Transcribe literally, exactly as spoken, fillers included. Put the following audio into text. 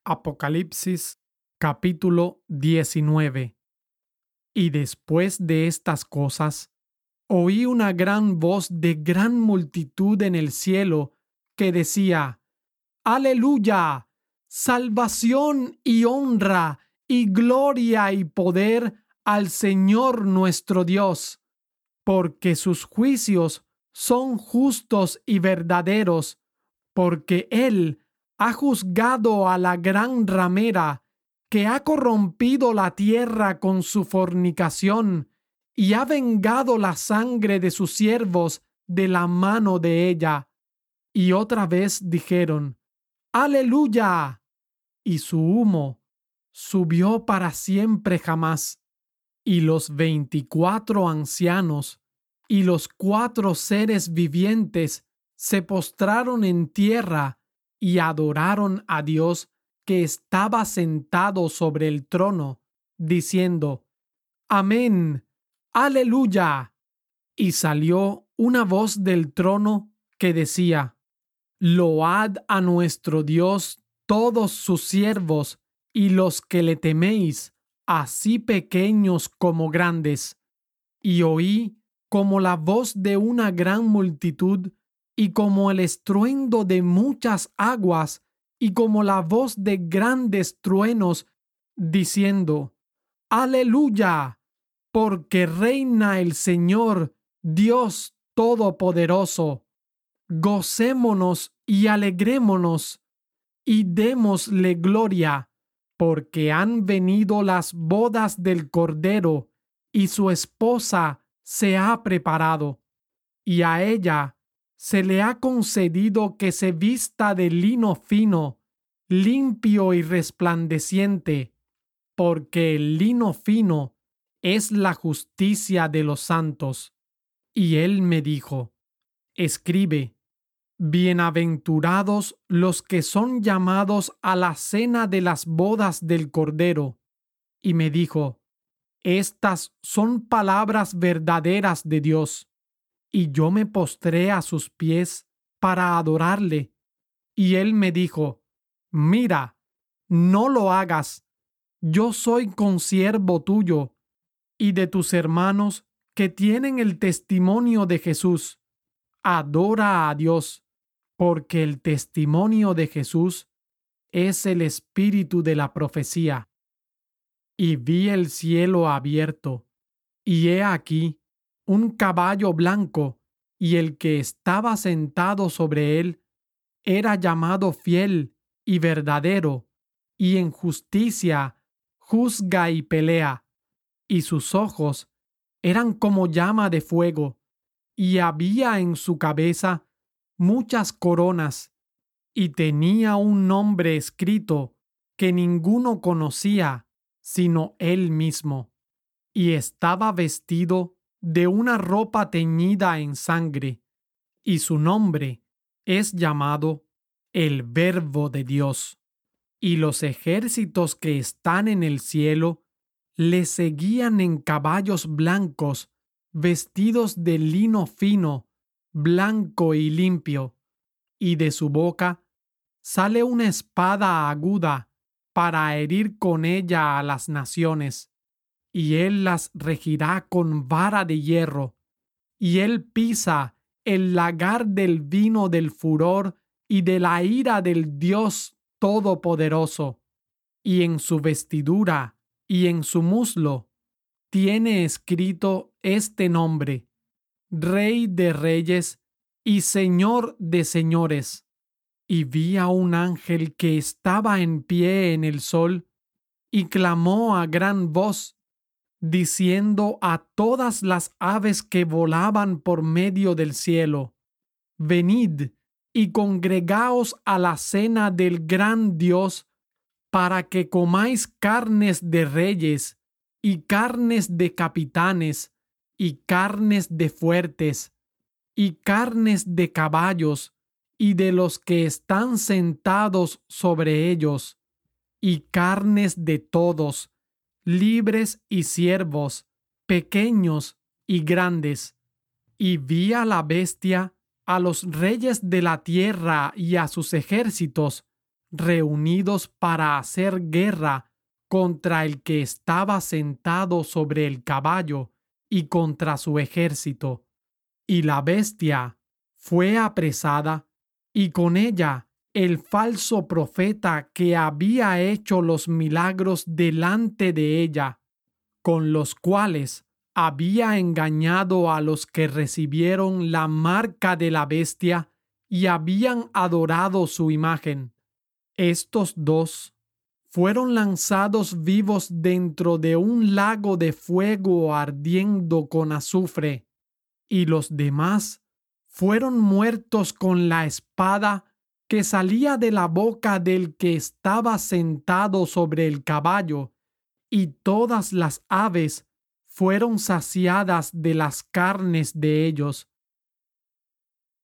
Apocalipsis capítulo diecinueve. Y después de estas cosas, oí una gran voz de gran multitud en el cielo que decía: Aleluya, salvación y honra y gloria y poder al Señor nuestro Dios, porque sus juicios son justos y verdaderos, porque Él ha juzgado a la gran ramera que ha corrompido la tierra con su fornicación y ha vengado la sangre de sus siervos de la mano de ella. Y otra vez dijeron: Aleluya. Y su humo subió para siempre jamás. Y los veinticuatro ancianos y los cuatro seres vivientes se postraron en tierra y adoraron a Dios que estaba sentado sobre el trono, diciendo: Amén, aleluya. Y salió una voz del trono que decía: Load a nuestro Dios todos sus siervos y los que le teméis, así pequeños como grandes. Y oí como la voz de una gran multitud, y como el estruendo de muchas aguas, y como la voz de grandes truenos, diciendo: Aleluya, porque reina el Señor, Dios Todopoderoso. Gocémonos y alegrémonos, y démosle gloria, porque han venido las bodas del Cordero, y su esposa se ha preparado, y a ella se le ha concedido que se vista de lino fino, limpio y resplandeciente, porque el lino fino es la justicia de los santos. Y él me dijo: Escribe: Bienaventurados los que son llamados a la cena de las bodas del Cordero. Y me dijo: Estas son palabras verdaderas de Dios. Y yo me postré a sus pies para adorarle. Y él me dijo: Mira, no lo hagas. Yo soy consiervo tuyo y de tus hermanos que tienen el testimonio de Jesús. Adora a Dios, porque el testimonio de Jesús es el espíritu de la profecía. Y vi el cielo abierto, y he aquí un caballo blanco, y el que estaba sentado sobre él era llamado Fiel y Verdadero, y en justicia juzga y pelea, y sus ojos eran como llama de fuego, y había en su cabeza muchas coronas, y tenía un nombre escrito que ninguno conocía sino él mismo, y estaba vestido de una ropa teñida en sangre, y su nombre es llamado el Verbo de Dios. Y los ejércitos que están en el cielo le seguían en caballos blancos, vestidos de lino fino, blanco y limpio, y de su boca sale una espada aguda para herir con ella a las naciones, y él las regirá con vara de hierro, y él pisa el lagar del vino del furor y de la ira del Dios Todopoderoso, y en su vestidura y en su muslo tiene escrito este nombre: Rey de Reyes y Señor de Señores. Y vi a un ángel que estaba en pie en el sol, y clamó a gran voz, diciendo a todas las aves que volaban por medio del cielo: Venid y congregaos a la cena del gran Dios, para que comáis carnes de reyes, y carnes de capitanes, y carnes de fuertes, y carnes de caballos, y de los que están sentados sobre ellos, y carnes de todos, libres y siervos, pequeños y grandes. Y vi a la bestia, a los reyes de la tierra y a sus ejércitos, reunidos para hacer guerra contra el que estaba sentado sobre el caballo y contra su ejército. Y la bestia fue apresada, y con ella el falso profeta que había hecho los milagros delante de ella, con los cuales había engañado a los que recibieron la marca de la bestia y habían adorado su imagen. Estos dos fueron lanzados vivos dentro de un lago de fuego ardiendo con azufre, y los demás fueron muertos con la espada que salía de la boca del que estaba sentado sobre el caballo, y todas las aves fueron saciadas de las carnes de ellos,